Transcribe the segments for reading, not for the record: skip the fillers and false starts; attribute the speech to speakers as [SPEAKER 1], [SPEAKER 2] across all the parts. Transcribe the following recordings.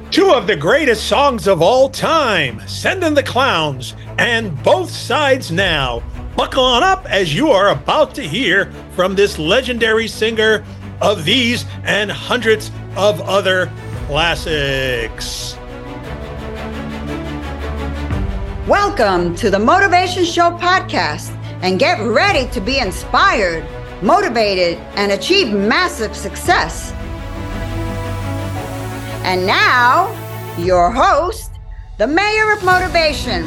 [SPEAKER 1] Two of the greatest songs of all time, Send in the Clowns and Both Sides Now. Buckle on up as you are about to hear from this legendary singer of these and hundreds of other classics.
[SPEAKER 2] Welcome to the Motivation Show podcast, and get ready to be inspired, motivated, and achieve massive success. And now, your host, the mayor of motivation,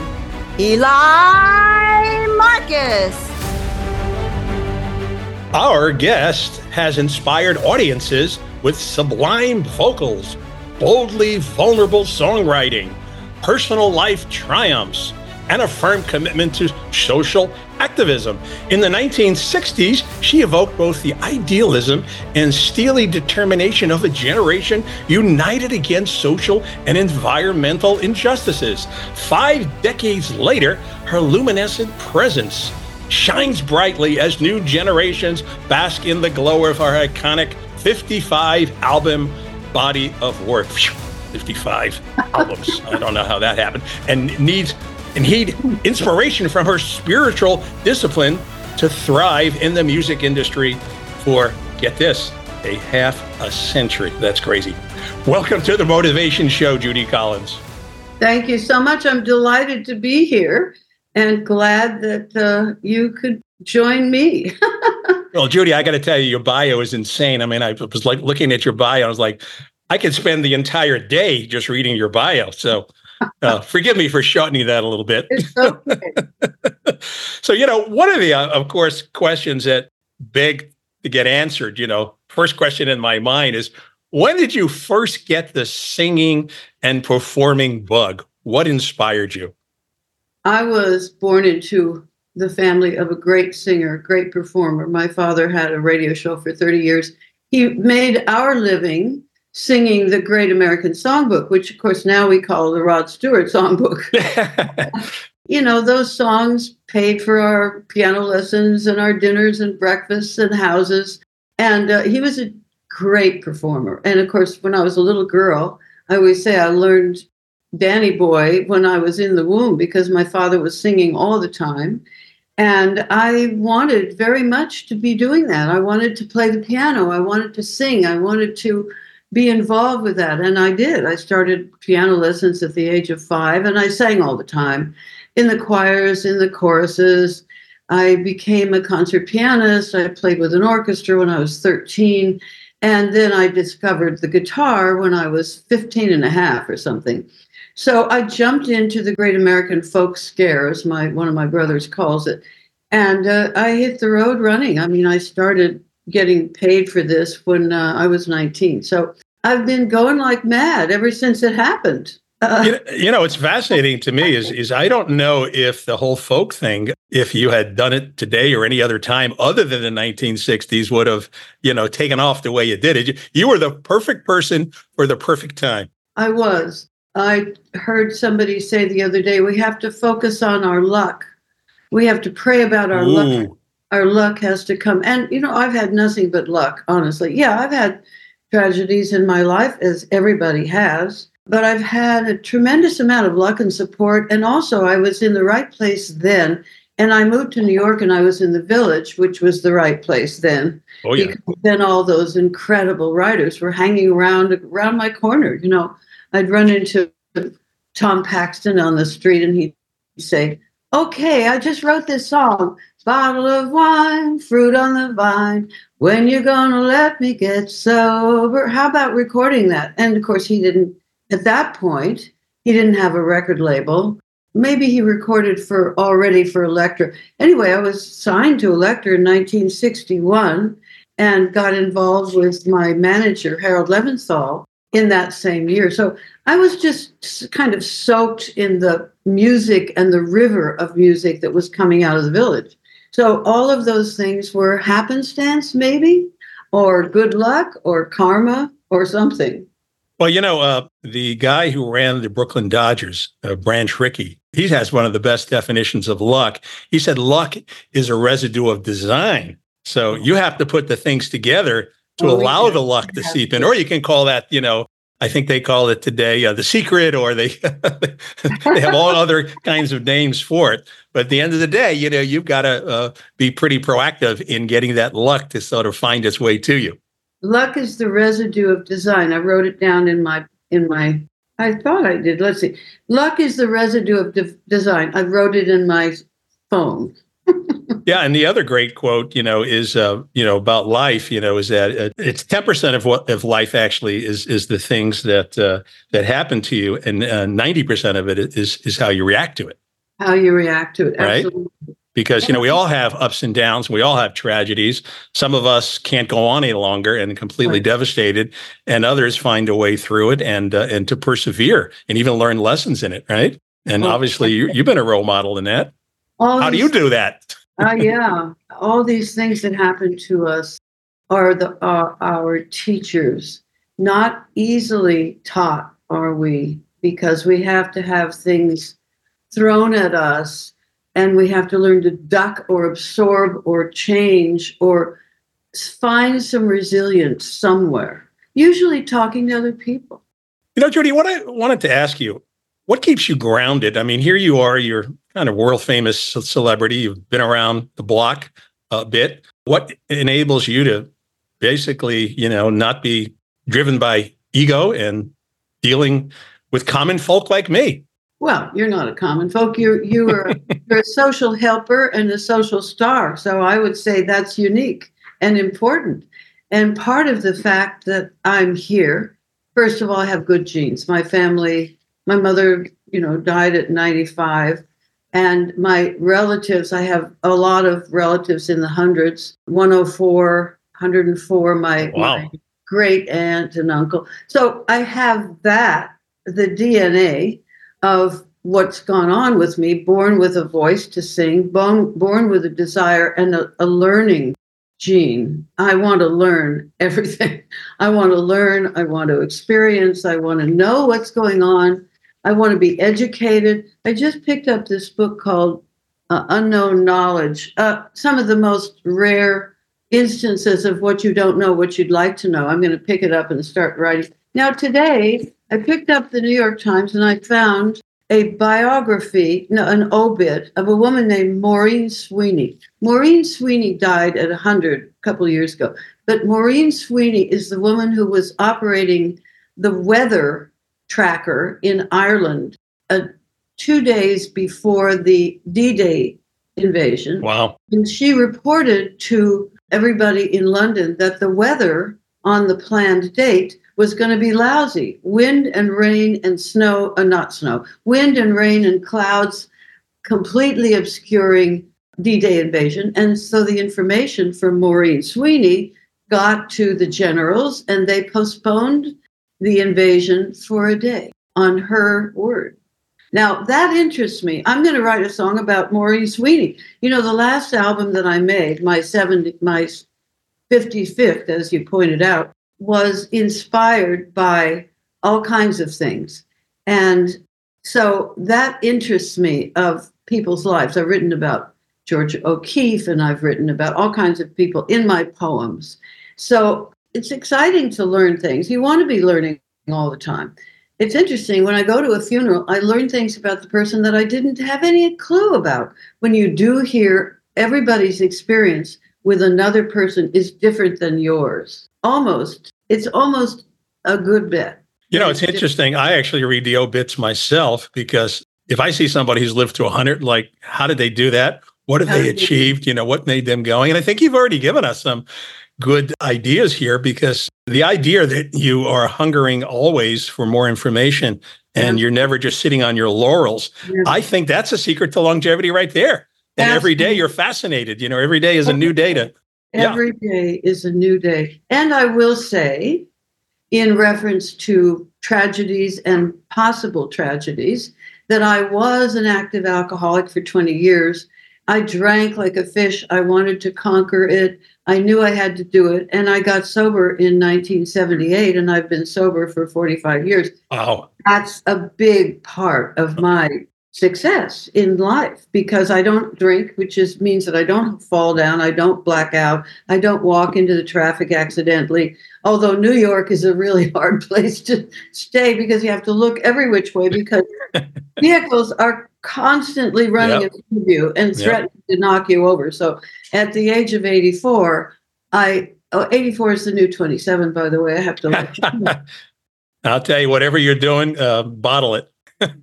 [SPEAKER 2] Eli Marcus.
[SPEAKER 1] Our guest has inspired audiences with sublime vocals, boldly vulnerable songwriting, personal life triumphs, and a firm commitment to social activism. In the 1960s, she evoked both the idealism and steely determination of a generation united against social and environmental injustices. 5 decades later, her luminescent presence shines brightly as new generations bask in the glow of her iconic 55 album body of work. 55 albums. I don't know how that happened. And heed inspiration from her spiritual discipline to thrive in the music industry for, get this, a half a century. That's crazy. Welcome to the Motivation Show, Judy Collins.
[SPEAKER 3] Thank you so much. I'm delighted to be here and glad that you could join me.
[SPEAKER 1] Well, Judy, I got to tell you, your bio is insane. I mean, I was like looking at your bio. I was like, I could spend the entire day just reading your bio. So forgive me for shortening that a little bit.
[SPEAKER 3] It's okay.
[SPEAKER 1] So, one of the, of course, questions that beg to get answered, first question in my mind is, when did you first get the singing and performing bug? What inspired you?
[SPEAKER 3] I was born into the family of a great singer, great performer. My father had a radio show for 30 years. He made our living singing the Great American Songbook, which, of course, now we call the Rod Stewart Songbook. Those songs paid for our piano lessons and our dinners and breakfasts and houses. And he was a great performer. And, of course, when I was a little girl, I always say I learned Danny Boy when I was in the womb because my father was singing all the time. And I wanted very much to be doing that. I wanted to play the piano. I wanted to sing. I wanted to be involved with that. And I did. I started piano lessons at the age of 5, and I sang all the time in the choirs, in the choruses. I became a concert pianist. I played with an orchestra when I was 13. And then I discovered the guitar when I was 15 and a half or something. So I jumped into the Great American Folk Scare, as one of my brothers calls it. And I hit the road running. I mean, I started getting paid for this when I was 19. So I've been going like mad ever since it happened.
[SPEAKER 1] It's fascinating to me is I don't know if the whole folk thing, if you had done it today or any other time other than the 1960s, would have, taken off the way you did it. You were the perfect person for the perfect time.
[SPEAKER 3] I was. I heard somebody say the other day, we have to focus on our luck. We have to pray about our luck. Our luck has to come. And, I've had nothing but luck, honestly. Yeah, I've had tragedies in my life, as everybody has, but I've had a tremendous amount of luck and support. And also, I was in the right place then. And I moved to New York and I was in the Village, which was the right place then.
[SPEAKER 1] Oh, yeah.
[SPEAKER 3] Because then all those incredible writers were hanging around my corner. I'd run into Tom Paxton on the street and he'd say, okay, I just wrote this song. Bottle of wine, fruit on the vine. When you're gonna let me get sober? How about recording that? And of course, at that point, he didn't have a record label. Maybe he recorded already for Elektra. Anyway, I was signed to Elektra in 1961 and got involved with my manager, Harold Leventhal, in that same year. So I was just kind of soaked in the music and the river of music that was coming out of the Village. So all of those things were happenstance, maybe, or good luck, or karma, or something.
[SPEAKER 1] Well, the guy who ran the Brooklyn Dodgers, Branch Rickey, he has one of the best definitions of luck. He said luck is a residue of design. So you have to put the things together to allow the luck to seep in. Or you can call that, I think they call it today The Secret, or they they have all other kinds of names for it. But at the end of the day, you've got to be pretty proactive in getting that luck to sort of find its way to you.
[SPEAKER 3] Luck is the residue of design. I wrote it down in my. I thought I did. Let's see. Luck is the residue of design. I wrote it in my phone.
[SPEAKER 1] Yeah, and the other great quote, is about life, is that it's 10% of life actually is the things that happen to you, and 90% of it is how you react to it.
[SPEAKER 3] How you react to it,
[SPEAKER 1] right?
[SPEAKER 3] Absolutely.
[SPEAKER 1] Because we all have ups and downs, we all have tragedies. Some of us can't go on any longer and completely devastated, and others find a way through it and to persevere and even learn lessons in it, right? And obviously, you've been a role model in that. How do you do that?
[SPEAKER 3] Yeah, all these things that happen to us are our teachers. Not easily taught are we, because we have to have things thrown at us, and we have to learn to duck or absorb or change or find some resilience somewhere. Usually talking to other people.
[SPEAKER 1] Judy, what I wanted to ask you, what keeps you grounded? I mean, here you are, you're kind of world famous celebrity. You've been around the block a bit. What enables you to basically, not be driven by ego and dealing with common folk like me?
[SPEAKER 3] Well, you're not a common folk. You're a social helper and a social star. So I would say that's unique and important. And part of the fact that I'm here, first of all, I have good genes. My family, my mother, died at 95. And my relatives, I have a lot of relatives in the hundreds, 104, 104, my great aunt and uncle. So I have the DNA of what's gone on with me, born with a voice to sing, born with a desire and a learning gene. I want to learn everything. I want to learn. I want to experience. I want to know what's going on. I want to be educated. I just picked up this book called Unknown Knowledge, some of the most rare instances of what you don't know, what you'd like to know. I'm going to pick it up and start writing. Now, today, I picked up the New York Times and I found a biography, an obit of a woman named Maureen Sweeney. Maureen Sweeney died at 100 a couple of years ago. But Maureen Sweeney is the woman who was operating the weather tracker in Ireland 2 days before the D-Day invasion.
[SPEAKER 1] Wow.
[SPEAKER 3] And she reported to everybody in London that the weather on the planned date was going to be lousy. Wind and rain and snow, not snow, wind and rain and clouds completely obscuring D-Day invasion. And so the information from Maureen Sweeney got to the generals and they postponed the invasion for a day on her word. Now, that interests me. I'm going to write a song about Maureen Sweeney. The last album that I made, my 55th, as you pointed out, was inspired by all kinds of things. And so that interests me of people's lives. I've written about Georgia O'Keeffe and I've written about all kinds of people in my poems. So it's exciting to learn things. You want to be learning all the time. It's interesting. When I go to a funeral, I learn things about the person that I didn't have any clue about. When you do hear everybody's experience with another person is different than yours. It's almost a good bet.
[SPEAKER 1] It's interesting. I actually read the obits myself because if I see somebody who's lived to 100, like, how did they do that? What have they achieved? What made them going? And I think you've already given us some good ideas here, because the idea that you are hungering always for more information and you're never just sitting on your laurels, I think that's a secret to longevity right there. And every day you're fascinated. Every day is a new day
[SPEAKER 3] Every day is a new day. And I will say, in reference to tragedies and possible tragedies, that I was an active alcoholic for 20 years. I drank like a fish. I wanted to conquer it. I knew I had to do it. And I got sober in 1978, and I've been sober for 45 years.
[SPEAKER 1] Wow.
[SPEAKER 3] That's a big part of my success in life because I don't drink, which means that I don't fall down, I don't black out, I don't walk into the traffic accidentally. Although New York is a really hard place to stay because you have to look every which way because vehicles are constantly running in front of you and threatening to knock you over. So at the age of 84, 84 is the new 27, by the way. I have to let you know.
[SPEAKER 1] I'll tell you, whatever you're doing, bottle it.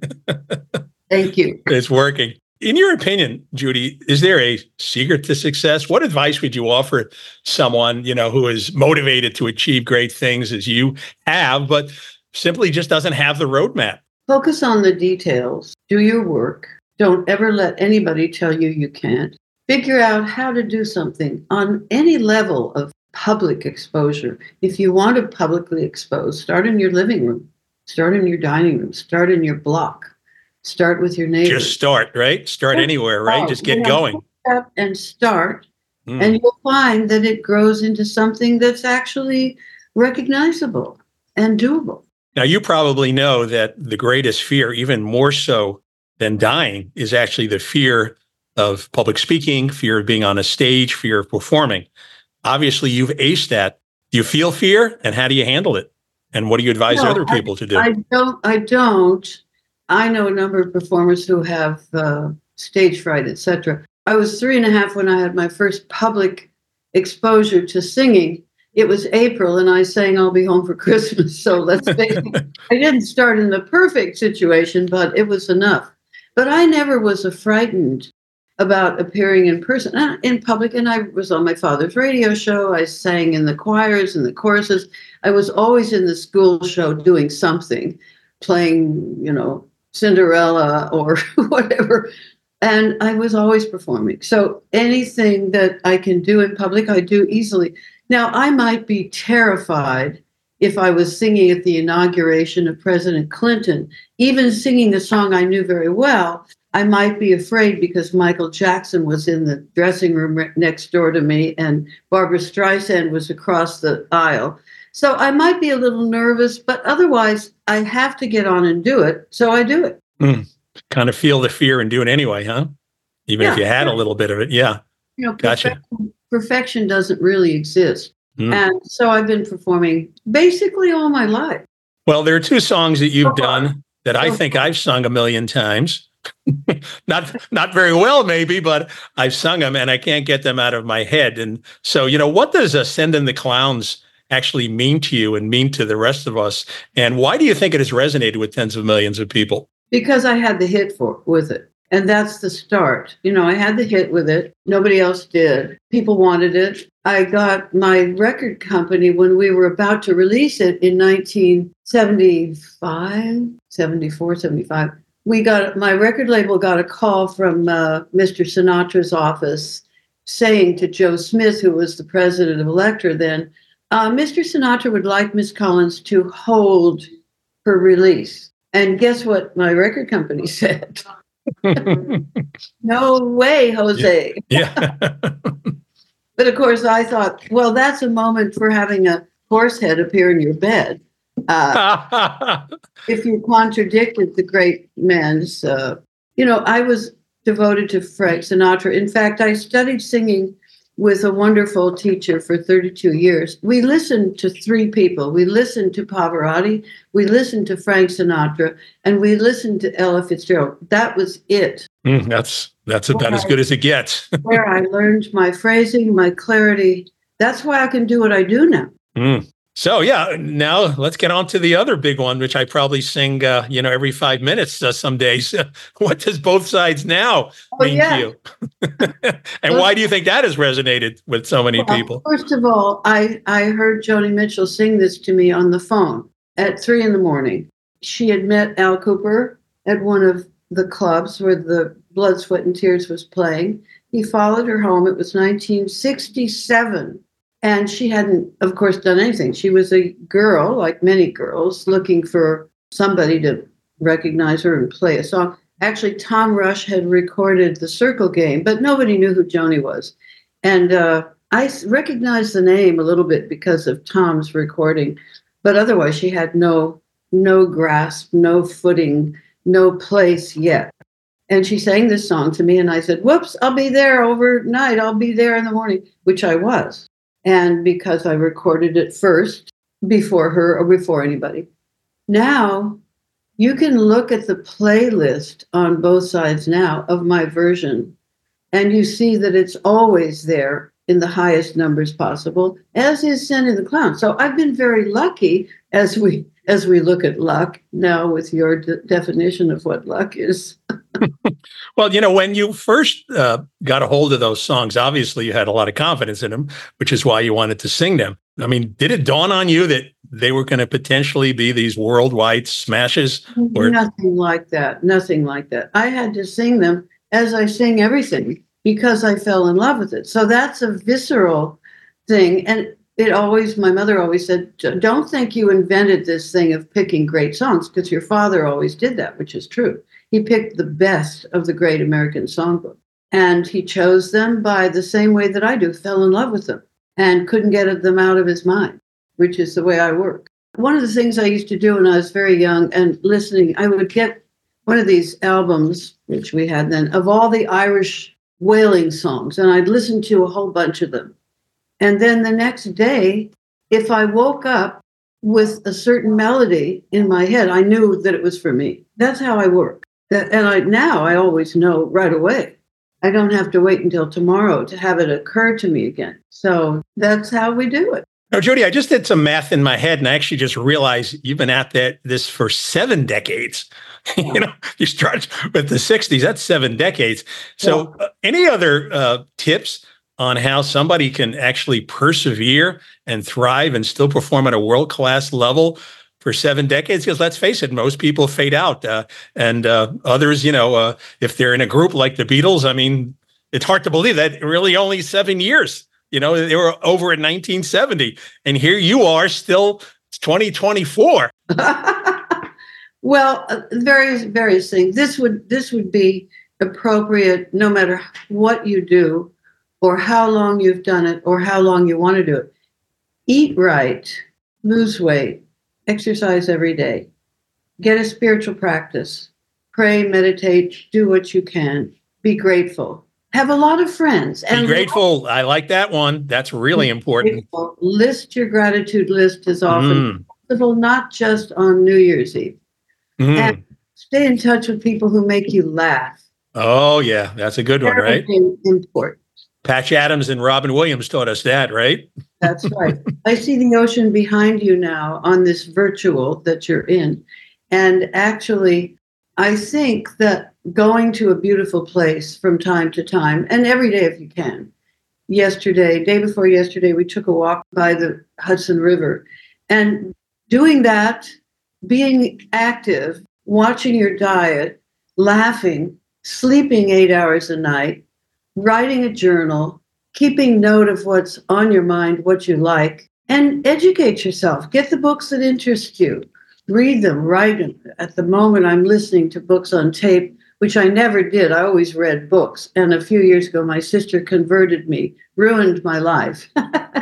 [SPEAKER 3] Thank you.
[SPEAKER 1] It's working. In your opinion, Judy, is there a secret to success? What advice would you offer someone, who is motivated to achieve great things as you have, but simply just doesn't have the roadmap?
[SPEAKER 3] Focus on the details. Do your work. Don't ever let anybody tell you you can't. Figure out how to do something on any level of public exposure. If you want to publicly expose, start in your living room, start in your dining room, start in your block, start with your neighbors.
[SPEAKER 1] Just start, right? Start anywhere, right? Just get going.
[SPEAKER 3] And start, and you'll find that it grows into something that's actually recognizable and doable.
[SPEAKER 1] Now, you probably know that the greatest fear, even more so than dying, is actually the fear of public speaking, fear of being on a stage, fear of performing. Obviously, you've aced that. Do you feel fear, and how do you handle it? And what do you advise other people to do?
[SPEAKER 3] I don't. I know a number of performers who have stage fright, etc. I was 3.5 when I had my first public exposure to singing. It was April, and I sang "I'll Be Home for Christmas." So let's face it, I didn't start in the perfect situation, but it was enough. But I never was frightened about appearing in person, in public. And I was on my father's radio show. I sang in the choirs and the choruses. I was always in the school show doing something, playing, Cinderella or whatever. And I was always performing. So anything that I can do in public, I do easily. Now, I might be terrified if I was singing at the inauguration of President Clinton, even singing a song I knew very well. I might be afraid because Michael Jackson was in the dressing room next door to me and Barbra Streisand was across the aisle. So I might be a little nervous, but otherwise I have to get on and do it. So I do it.
[SPEAKER 1] Kind of feel the fear and do it anyway, huh? Even if you had a little bit of it. Yeah. Gotcha.
[SPEAKER 3] Perfection doesn't really exist. And so I've been performing basically all my life.
[SPEAKER 1] Well, there are two songs that you've done that I think I've sung 1 million times. Not very well, maybe, but I've sung them and I can't get them out of my head. And so, what does Sending the Clowns actually mean to you and mean to the rest of us? And why do you think it has resonated with tens of millions of people?
[SPEAKER 3] Because I had the hit with it. And that's the start. I had the hit with it. Nobody else did. People wanted it. I got my record company when we were about to release it in 1975, 74, 75. My record label got a call from Mr. Sinatra's office saying to Joe Smith, who was the president of Elektra then, Mr. Sinatra would like Miss Collins to hold her release. And guess what my record company said? No way, Jose.
[SPEAKER 1] Yeah.
[SPEAKER 3] But of course, I thought, well, that's a moment for having a horse head appear in your bed. If you contradicted the great man's, I was devoted to Frank Sinatra. In fact, I studied singing with a wonderful teacher for 32 years. We listened to 3 people. We listened to Pavarotti, we listened to Frank Sinatra, and we listened to Ella Fitzgerald. That was it.
[SPEAKER 1] That's about as good as it gets.
[SPEAKER 3] Where I learned my phrasing, my clarity. That's why I can do what I do now.
[SPEAKER 1] So, now let's get on to the other big one, which I probably sing, every 5 minutes some days. What does Both Sides Now mean to you? And why do you think that has resonated with so many people?
[SPEAKER 3] First of all, I heard Joni Mitchell sing this to me on the phone at 3 a.m. She had met Al Cooper at one of the clubs where the Blood, Sweat, and Tears was playing. He followed her home. It was 1967. And she hadn't, of course, done anything. She was a girl, like many girls, looking for somebody to recognize her and play a song. Actually, Tom Rush had recorded The Circle Game, but nobody knew who Joni was. And I recognized the name a little bit because of Tom's recording, but otherwise she had no grasp, no footing, no place yet. And she sang this song to me, and I said, whoops, I'll be there overnight. I'll be there in the morning, which I was. And because I recorded it first before her or before anybody. Now, you can look at the playlist on both sides now of my version, and you see that it's always there in the highest numbers possible, as is Sandy the Clown. So I've been very lucky as we look at luck now with your definition of what luck is.
[SPEAKER 1] Well, when you first got a hold of those songs, obviously you had a lot of confidence in them, which is why you wanted to sing them. I mean, did it dawn on you that they were going to potentially be these worldwide smashes?
[SPEAKER 3] Nothing like that. Nothing like that. I had to sing them as I sing everything because I fell in love with it. So that's a visceral thing. And my mother always said, don't think you invented this thing of picking great songs, because your father always did that, which is true. He picked the best of the great American songbook, and he chose them by the same way that I do, fell in love with them and couldn't get them out of his mind, which is the way I work. One of the things I used to do when I was very young and listening, I would get one of these albums, which we had then, of all the Irish wailing songs, and I'd listen to a whole bunch of them. And then the next day, if I woke up with a certain melody in my head, I knew that it was for me. That's how I work. Now I always know right away. I don't have to wait until tomorrow to have it occur to me again. So that's how we do it.
[SPEAKER 1] Now, Judy, I just did some math in my head, and I actually just realized you've been at this for 7 decades.
[SPEAKER 3] Yeah.
[SPEAKER 1] You start with the 60s, that's 7 decades. So any other tips on how somebody can actually persevere and thrive and still perform at a world-class level for 7 decades? Because let's face it, most people fade out. And others, if they're in a group like the Beatles, I mean, it's hard to believe that really only 7 years. They were over in 1970. And here you are still 2024.
[SPEAKER 3] Well, various things. This would be appropriate no matter what you do or how long you've done it or how long you want to do it. Eat right, lose weight, exercise every day, get a spiritual practice, pray, meditate, do what you can, be grateful, have a lot of friends.
[SPEAKER 1] And be grateful. I like that one. That's really important.
[SPEAKER 3] Grateful. List your gratitude list as often as possible, not just on New Year's Eve. And stay in touch with people who make you laugh.
[SPEAKER 1] Oh, yeah. That's a good one, right?
[SPEAKER 3] Important.
[SPEAKER 1] Patch Adams and Robin Williams taught us that, right?
[SPEAKER 3] That's right. I see the ocean behind you now on this virtual that you're in. And actually, I think that going to a beautiful place from time to time, and every day if you can. Day before yesterday, we took a walk by the Hudson River. And doing that, being active, watching your diet, laughing, sleeping 8 hours a night, writing a journal, keeping note of what's on your mind, what you like, and educate yourself. Get the books that interest you. Read them, write them. At the moment, I'm listening to books on tape, which I never did. I always read books. And a few years ago, my sister converted me, ruined my life.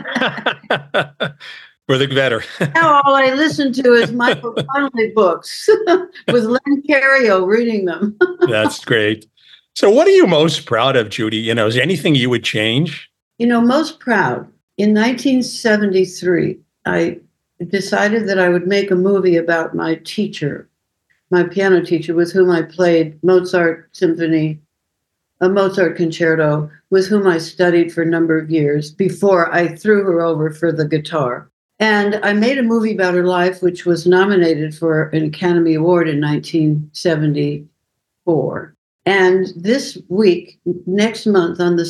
[SPEAKER 1] For the better.
[SPEAKER 3] Now all I listen to is Michael Connelly books with Len Cariou reading them.
[SPEAKER 1] That's great. So what are you most proud of, Judy? Is there anything you would change?
[SPEAKER 3] Most proud. In 1973, I decided that I would make a movie about my teacher, my piano teacher with whom I played Mozart Symphony, a Mozart concerto, with whom I studied for a number of years before I threw her over for the guitar. And I made a movie about her life, which was nominated for an Academy Award in 1974. And this week, next month, on the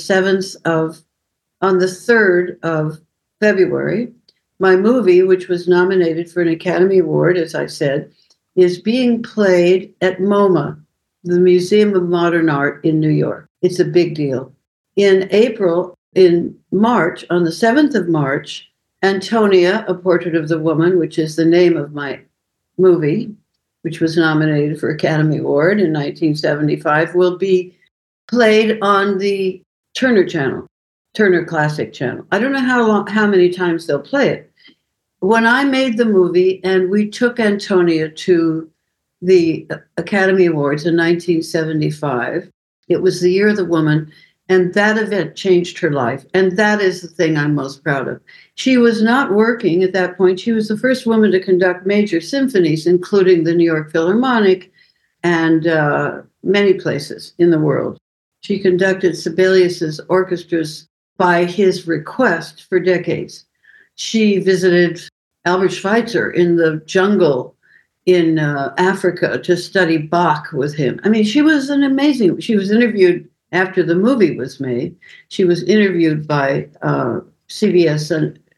[SPEAKER 3] 3rd of February, my movie, which was nominated for an Academy Award, as I said, is being played at MoMA, the Museum of Modern Art in New York. It's a big deal. In March, on the 7th of March, Antonia, A Portrait of the Woman, which is the name of my movie, which was nominated for Academy Award in 1975, will be played on the Turner Channel, Turner Classic Channel. I don't know how many times they'll play it. When I made the movie and we took Antonia to the Academy Awards in 1975. It was the Year of the Woman, and that event changed her life. And that is the thing I'm most proud of. She was not working at that point. She was the first woman to conduct major symphonies, including the New York Philharmonic and many places in the world. She conducted Sibelius's orchestras by his request for decades. She visited Albert Schweitzer in the jungle in Africa to study Bach with him. I mean, she was she was interviewed after the movie was made. She was interviewed by CBS.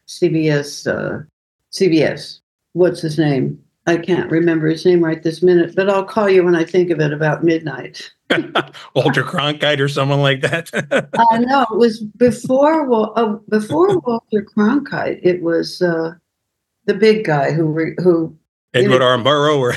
[SPEAKER 3] What's his name? I can't remember his name right this minute, but I'll call you when I think of it about midnight.
[SPEAKER 1] Walter Cronkite or someone like that.
[SPEAKER 3] No, it was before Walter Cronkite. It was the big guy who
[SPEAKER 1] Edward R. Murrow or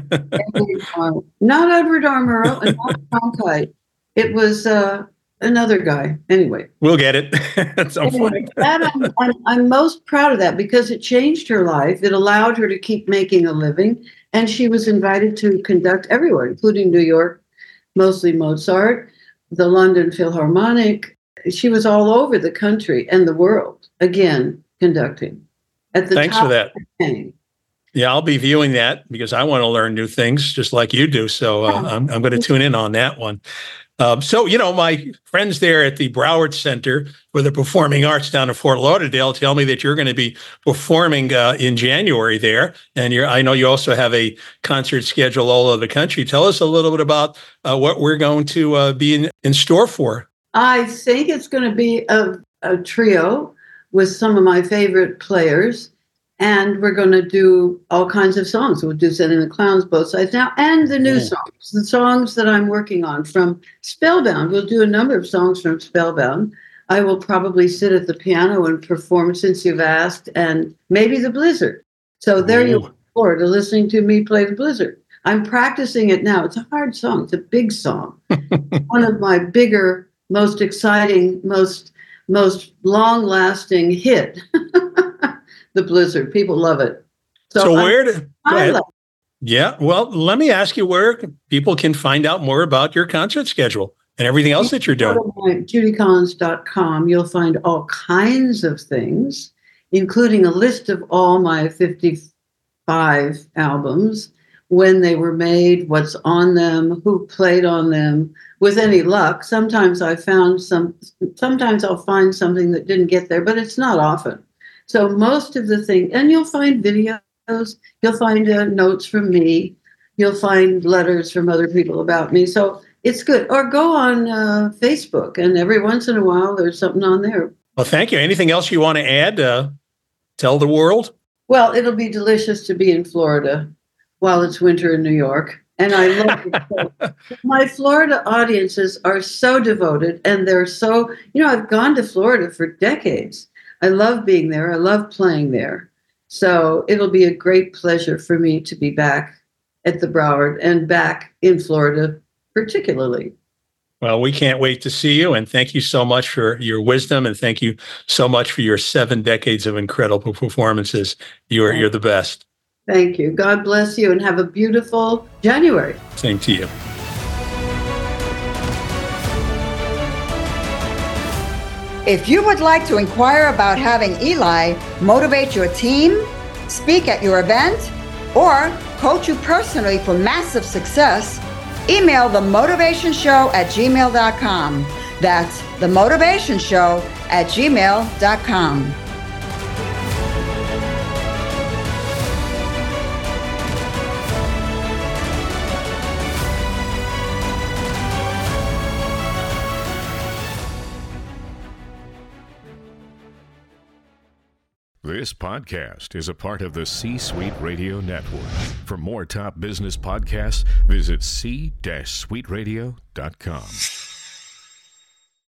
[SPEAKER 3] not Edward R. Murrow and not Cronkite. It was another guy. Anyway,
[SPEAKER 1] we'll get it at some point.
[SPEAKER 3] I'm most proud of that because it changed her life. It allowed her to keep making a living, and she was invited to conduct everywhere, including New York, mostly Mozart, the London Philharmonic. She was all over the country and the world, again, conducting.
[SPEAKER 1] Thanks for that. Yeah, I'll be viewing that because I want to learn new things just like you do. So I'm going to tune in on that one. So, my friends there at the Broward Center for the Performing Arts down in Fort Lauderdale tell me that you're going to be performing in January there. And I know you also have a concert schedule all over the country. Tell us a little bit about what we're going to be in store for.
[SPEAKER 3] I think it's going to be a trio with some of my favorite players. And we're going to do all kinds of songs. We'll do Sending the Clowns, Both Sides Now, and the new songs, the songs that I'm working on from Spellbound. We'll do a number of songs from Spellbound. I will probably sit at the piano and perform Since You've Asked and maybe The Blizzard. So there you look forward to listening to me play The Blizzard. I'm practicing it now. It's a hard song. It's a big song. One of my bigger, most exciting, most long-lasting hit. The Blizzard. People love it.
[SPEAKER 1] So go ahead. Yeah. Well, let me ask you where people can find out more about your concert schedule and everything else that you're doing.
[SPEAKER 3] JudyCollins.com. You'll find all kinds of things, including a list of all my 55 albums, when they were made, what's on them, who played on them. With any luck, sometimes I'll find something that didn't get there, but it's not often. So most of the thing, and you'll find videos, you'll find notes from me, you'll find letters from other people about me. So it's good. Or go on Facebook, and every once in a while there's something on there.
[SPEAKER 1] Well, thank you. Anything else you want to add? Tell the world?
[SPEAKER 3] Well, it'll be delicious to be in Florida while it's winter in New York. And I love it. My Florida audiences are so devoted, and they're so, I've gone to Florida for decades. I love being there. I love playing there. So it'll be a great pleasure for me to be back at the Broward and back in Florida, particularly.
[SPEAKER 1] Well, we can't wait to see you. And thank you so much for your wisdom. And thank you so much for your 7 decades of incredible performances. You're the best.
[SPEAKER 3] Thank you. God bless you and have a beautiful January.
[SPEAKER 1] Same to you.
[SPEAKER 2] If you would like to inquire about having Eli motivate your team, speak at your event, or coach you personally for massive success, email themotivationshow@gmail.com. That's themotivationshow@gmail.com.
[SPEAKER 4] This podcast is a part of the C-Suite Radio Network. For more top business podcasts, visit c-suiteradio.com.